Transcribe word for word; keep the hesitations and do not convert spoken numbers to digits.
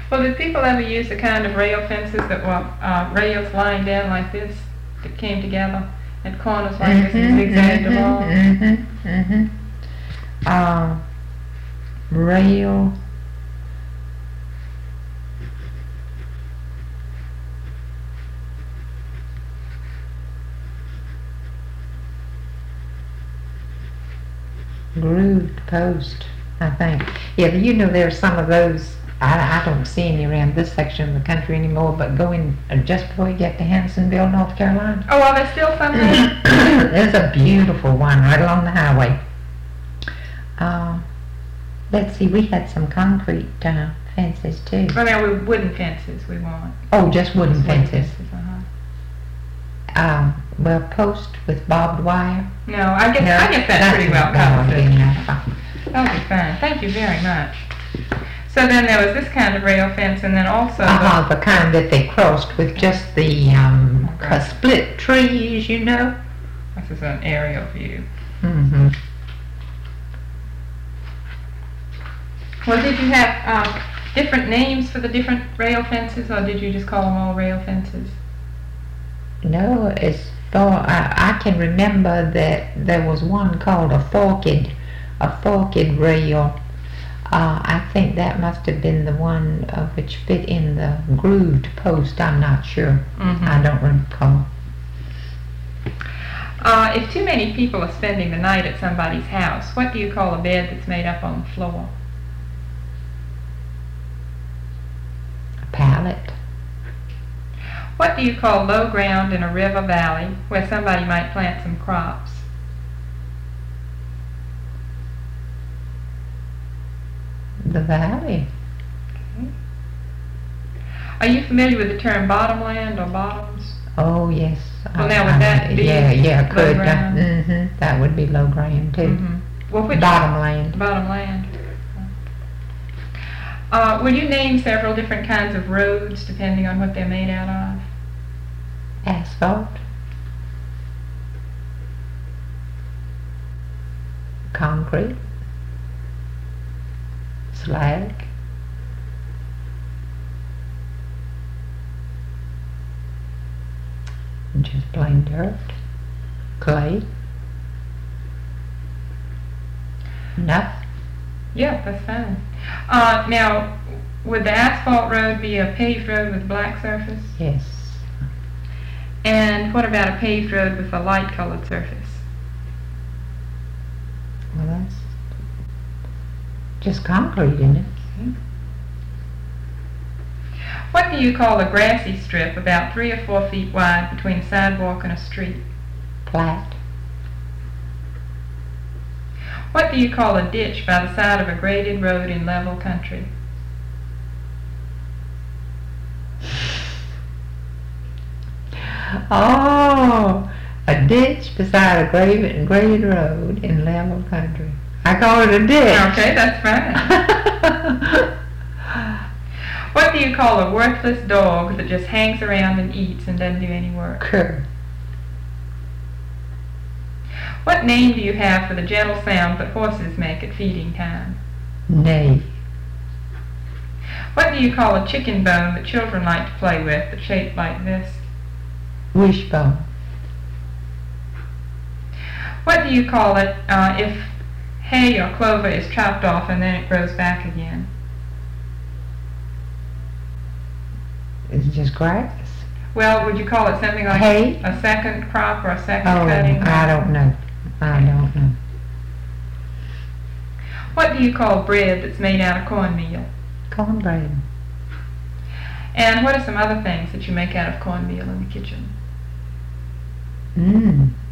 Well, did people ever use the kind of rail fences that were uh, rails lying down like this that came together at corners like this and zigzagged along? Mm-hmm, mm-hmm. Uh, rail. Grooved post, I think. Yeah, you know there's some of those. I, I don't see any around this section of the country anymore, but going uh, just before you get to Hansonville, North Carolina. Oh, are there still some there? There's a beautiful one right along the highway. Uh, let's see, we had some concrete uh, fences too. Well, now we're wooden fences we want. Oh, just wooden Just wooden fences. fences, uh-huh. Um, well, post with barbed wire. No, I guess No, I guess that's pretty well not covered. big enough. That'll be fine. Thank you very much. So then there was this kind of rail fence, and then also Uh-huh, the kind that they crossed with just the um, Okay. uh, split trees, you know. the, this is an aerial view. Mm-hmm. Well, did you have uh, different names for the different rail fences, or did you just call them all rail fences? No, as far I, I can remember that there was one called a forked, a forked rail. Uh, I think that must have been the one uh, which fit in the grooved post. I'm not sure. Mhm. I don't recall. Uh, if too many people are spending the night at somebody's house, what do you call a bed that's made up on the floor? A pallet. What do you call low ground in a river valley where somebody might plant some crops? The valley. Okay. Are you familiar with the term bottomland or bottoms? Oh yes. Well, now would that be yeah, yeah, low could. ground? Mm-hmm. That would be low ground too. Mm-hmm. Well, which Bottomland. Bottomland. Uh, will you name several different kinds of roads depending on what they're made out of? Asphalt. Concrete. Slag. Just plain dirt. Clay. Enough. Yeah, that's fine. Uh, now, would the asphalt road be a paved road with black surface? Yes. And what about a paved road with a light colored surface? Well, that's just concrete, isn't it? What do you call a grassy strip about three or four feet wide between a sidewalk and a street? Flat. What do you call a ditch by the side of a graded road in level country? Oh, a ditch beside a graded, graded road in level country. I call it a ditch. Okay, that's fine. What do you call a worthless dog that just hangs around and eats and doesn't do any work? Cur. What name do you have for the gentle sound that horses make at feeding time? Nay. What do you call a chicken bone that children like to play with that's shaped like this? Wishbone. What do you call it uh, if hay or clover is chopped off and then it grows back again? It's just grass. Well, would you call it something like Hay? a second crop or a second Oh, cutting? I don't know. I don't know. What do you call bread that's made out of cornmeal? Cornbread. And what are some other things that you make out of cornmeal in the kitchen? Mmm.